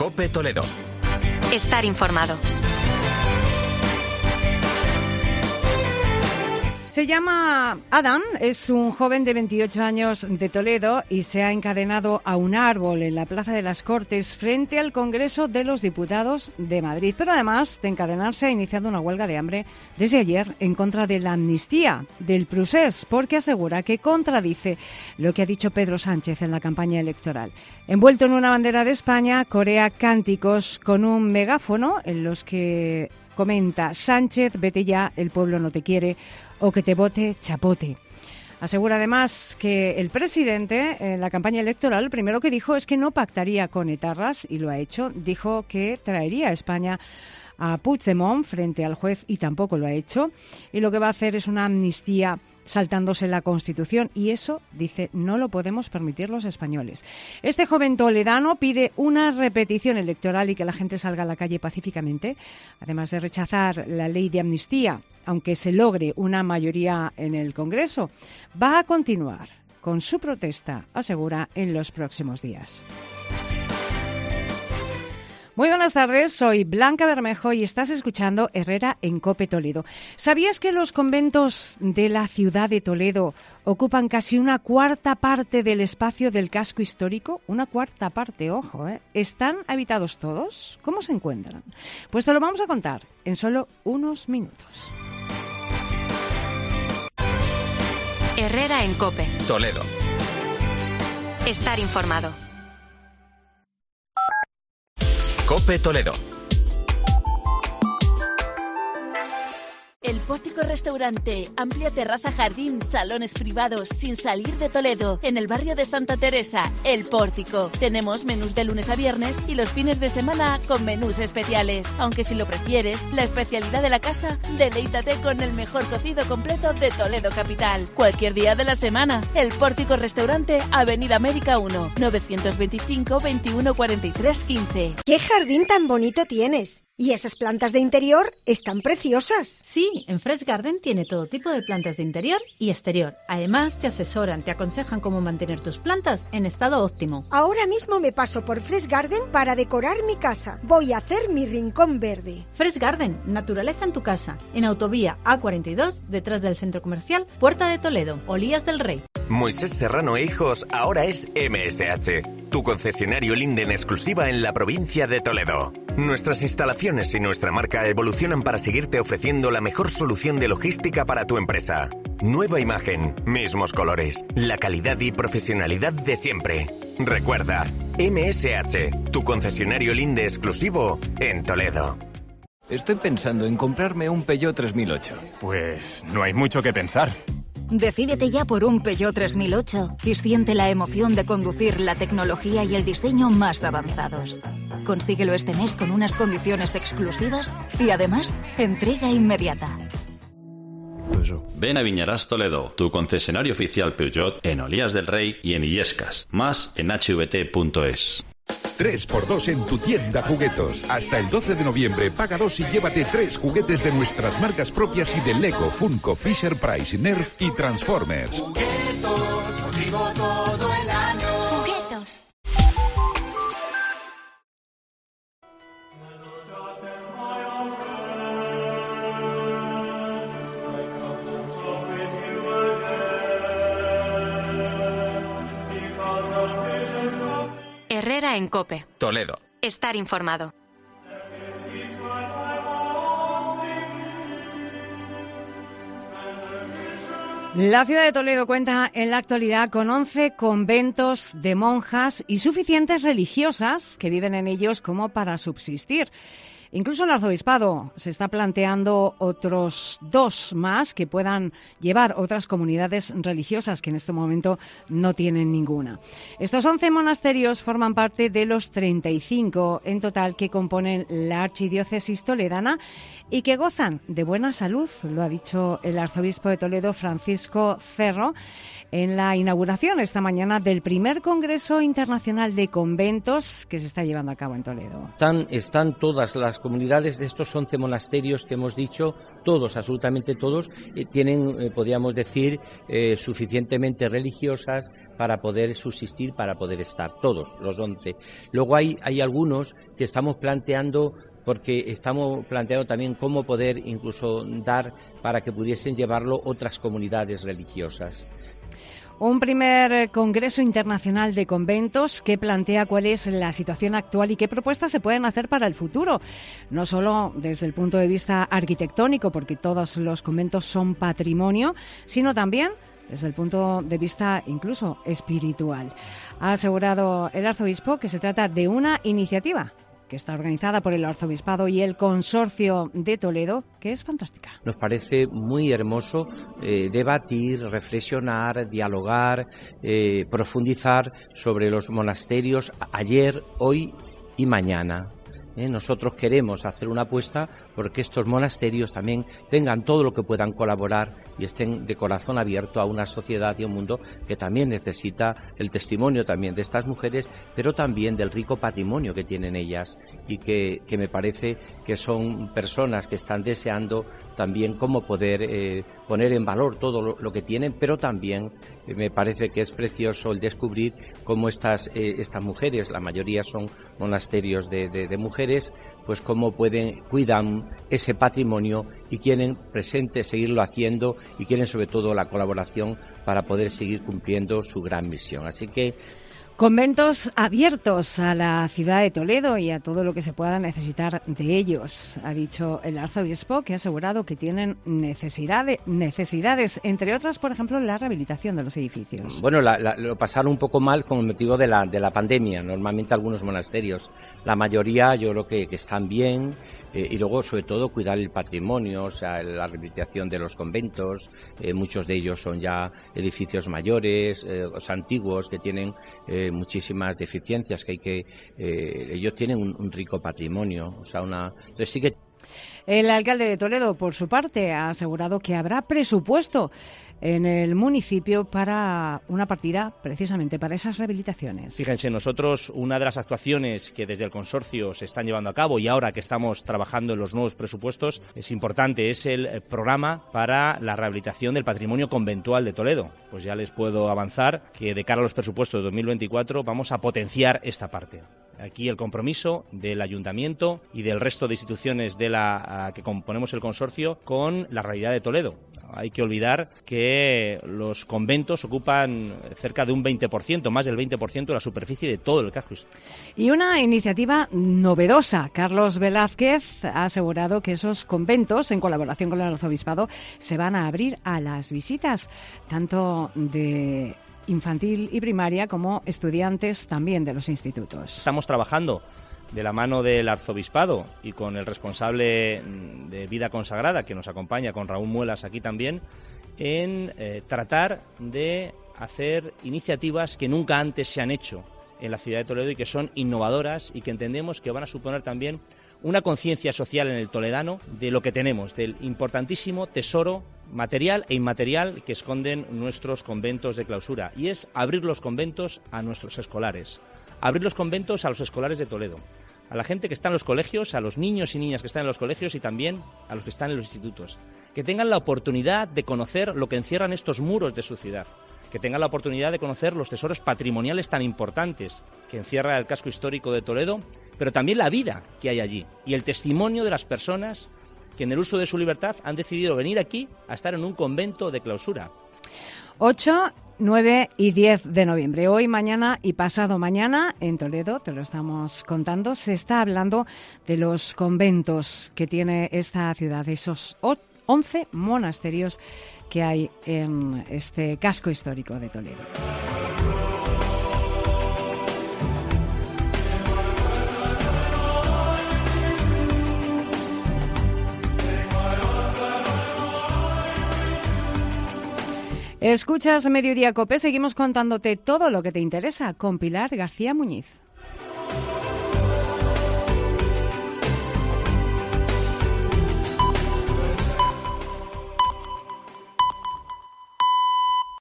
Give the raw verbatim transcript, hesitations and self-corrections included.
COPE Toledo. Estar informado. Se llama Adam, es un joven de veintiocho años de Toledo y se ha encadenado a un árbol en la Plaza de las Cortes frente al Congreso de los Diputados de Madrid. Pero además de encadenarse ha iniciado una huelga de hambre desde ayer en contra de la amnistía del procés, porque asegura que contradice lo que ha dicho Pedro Sánchez en la campaña electoral. Envuelto en una bandera de España, corea cánticos con un megáfono en los que comenta: Sánchez, vete ya, el pueblo no te quiere, o que te vote chapote. Asegura además que el presidente en la campaña electoral lo primero que dijo es que no pactaría con etarras, y lo ha hecho. Dijo que traería a España a Puigdemont frente al juez y tampoco lo ha hecho. Y lo que va a hacer es una amnistía saltándose la Constitución, y eso, dice, no lo podemos permitir los españoles. Este joven toledano pide una repetición electoral y que la gente salga a la calle pacíficamente, además de rechazar la ley de amnistía, aunque se logre una mayoría en el Congreso. Va a continuar con su protesta, asegura, en los próximos días. Muy buenas tardes, soy Blanca Bermejo y estás escuchando Herrera en COPE Toledo. ¿Sabías que los conventos de la ciudad de Toledo ocupan casi una cuarta parte del espacio del casco histórico? Una cuarta parte, ojo, ¿eh? ¿Están habitados todos? ¿Cómo se encuentran? Pues te lo vamos a contar en solo unos minutos. Herrera en COPE Toledo. Estar informado. COPE Toledo. El Pórtico Restaurante, amplia terraza, jardín, salones privados, sin salir de Toledo, en el barrio de Santa Teresa, El Pórtico. Tenemos menús de lunes a viernes y los fines de semana con menús especiales. Aunque si lo prefieres, la especialidad de la casa, deleítate con el mejor cocido completo de Toledo capital. Cualquier día de la semana, El Pórtico Restaurante, Avenida América uno, novecientos veinticinco, veintiuno cuarenta y tres, quince. ¡Qué jardín tan bonito tienes! Y esas plantas de interior están preciosas. Sí, en Fresh Garden tiene todo tipo de plantas de interior y exterior. Además, te asesoran, te aconsejan cómo mantener tus plantas en estado óptimo. Ahora mismo me paso por Fresh Garden para decorar mi casa. Voy a hacer mi rincón verde. Fresh Garden, naturaleza en tu casa. En Autovía A cuarenta y dos, detrás del Centro Comercial Puerta de Toledo, Olías del Rey. Moisés Serrano e Hijos ahora es M S H, tu concesionario Linde en exclusiva en la provincia de Toledo. Nuestras instalaciones y nuestra marca evolucionan para seguirte ofreciendo la mejor solución de logística para tu empresa. Nueva imagen, mismos colores, la calidad y profesionalidad de siempre. Recuerda, M S H, tu concesionario Linde exclusivo en Toledo. Estoy pensando en comprarme un Peugeot tres mil ocho. Pues no hay mucho que pensar. Decídete ya por un Peugeot tres mil ocho y siente la emoción de conducir la tecnología y el diseño más avanzados. Consíguelo este mes con unas condiciones exclusivas y además entrega inmediata. Ven a Viñarás Toledo, tu concesionario oficial Peugeot en Olías del Rey y en Illescas. Más en h v t punto es. tres por dos en tu tienda Juguetos. Hasta el doce de noviembre paga dos y llévate tres juguetes de nuestras marcas propias y de Lego, Funko, Fisher Price, Nerf y Transformers. Juguetos, contigo todo el año. Juguetos. Herrera en COPE Toledo. Estar informado. La ciudad de Toledo cuenta en la actualidad con once conventos de monjas y suficientes religiosas que viven en ellos como para subsistir. Incluso el arzobispado se está planteando otros dos más que puedan llevar otras comunidades religiosas que en este momento no tienen ninguna. Estos once monasterios forman parte de los treinta y cinco en total que componen la archidiócesis toledana y que gozan de buena salud, lo ha dicho el arzobispo de Toledo, Francisco Cerro, en la inauguración esta mañana del primer Congreso Internacional de Conventos que se está llevando a cabo en Toledo. Están, están todas las las comunidades de estos once monasterios que hemos dicho, todos, absolutamente todos, eh, tienen, eh, podríamos decir, eh, suficientemente religiosas para poder subsistir, para poder estar, todos, los once. Luego hay, hay algunos que estamos planteando, porque estamos planteando también cómo poder incluso dar para que pudiesen llevarlo otras comunidades religiosas. Un primer Congreso Internacional de Conventos que plantea cuál es la situación actual y qué propuestas se pueden hacer para el futuro. No solo desde el punto de vista arquitectónico, porque todos los conventos son patrimonio, sino también desde el punto de vista incluso espiritual. Ha asegurado el arzobispo que se trata de una iniciativa que está organizada por el Arzobispado y el Consorcio de Toledo, que es fantástica. Nos parece muy hermoso eh, debatir, reflexionar, dialogar, eh, profundizar sobre los monasterios ayer, hoy y mañana. ¿Eh? Nosotros queremos hacer una apuesta porque estos monasterios también tengan todo lo que puedan colaborar y estén de corazón abierto a una sociedad y un mundo que también necesita el testimonio también de estas mujeres, pero también del rico patrimonio que tienen ellas y que, que me parece que son personas que están deseando también cómo poder eh, poner en valor todo lo, lo que tienen, pero también eh, me parece que es precioso el descubrir cómo estas, eh, estas mujeres, la mayoría son monasterios de, de, de mujeres, pues cómo pueden, cuidan ese patrimonio y quieren presente seguirlo haciendo y quieren sobre todo la colaboración para poder seguir cumpliendo su gran misión. Así que conventos abiertos a la ciudad de Toledo y a todo lo que se pueda necesitar de ellos, ha dicho el arzobispo, que ha asegurado que tienen necesidades, necesidades entre otras, por ejemplo, la rehabilitación de los edificios. Bueno, la, la, lo pasaron un poco mal con el motivo de la, de la pandemia, normalmente algunos monasterios. La mayoría yo creo que, que están bien. Eh, y luego, sobre todo, cuidar el patrimonio, o sea, la rehabilitación de los conventos. Eh, muchos de ellos son ya edificios mayores, eh, o sea, antiguos, que tienen eh, muchísimas deficiencias, que hay que... Eh, ellos tienen un, un rico patrimonio, o sea, una... Entonces sí que... El alcalde de Toledo, por su parte, ha asegurado que habrá presupuesto en el municipio para una partida precisamente para esas rehabilitaciones. Fíjense, nosotros una de las actuaciones que desde el consorcio se están llevando a cabo y ahora que estamos trabajando en los nuevos presupuestos es importante, es el programa para la rehabilitación del patrimonio conventual de Toledo. Pues ya les puedo avanzar que de cara a los presupuestos de dos mil veinticuatro vamos a potenciar esta parte. Aquí el compromiso del ayuntamiento y del resto de instituciones de la que componemos el consorcio con la realidad de Toledo. Hay que olvidar que los conventos ocupan cerca de un veinte por ciento, más del veinte por ciento de la superficie de todo el casco. Y una iniciativa novedosa. Carlos Velázquez ha asegurado que esos conventos, en colaboración con el arzobispado, se van a abrir a las visitas, tanto de infantil y primaria como estudiantes también de los institutos. Estamos trabajando de la mano del arzobispado y con el responsable de vida consagrada que nos acompaña, con Raúl Muelas aquí también, en eh, tratar de hacer iniciativas que nunca antes se han hecho en la ciudad de Toledo y que son innovadoras y que entendemos que van a suponer también una conciencia social en el toledano de lo que tenemos, del importantísimo tesoro material e inmaterial que esconden nuestros conventos de clausura, y es abrir los conventos a nuestros escolares, abrir los conventos a los escolares de Toledo, a la gente que está en los colegios, a los niños y niñas que están en los colegios y también a los que están en los institutos, que tengan la oportunidad de conocer lo que encierran estos muros de su ciudad, que tengan la oportunidad de conocer los tesoros patrimoniales tan importantes que encierra el casco histórico de Toledo, pero también la vida que hay allí y el testimonio de las personas que en el uso de su libertad han decidido venir aquí a estar en un convento de clausura. ocho, nueve y diez de noviembre. Hoy, mañana y pasado mañana en Toledo, te lo estamos contando, se está hablando de los conventos que tiene esta ciudad, esos once monasterios que hay en este casco histórico de Toledo. Escuchas Mediodía Cope, seguimos contándote todo lo que te interesa con Pilar García Muñiz.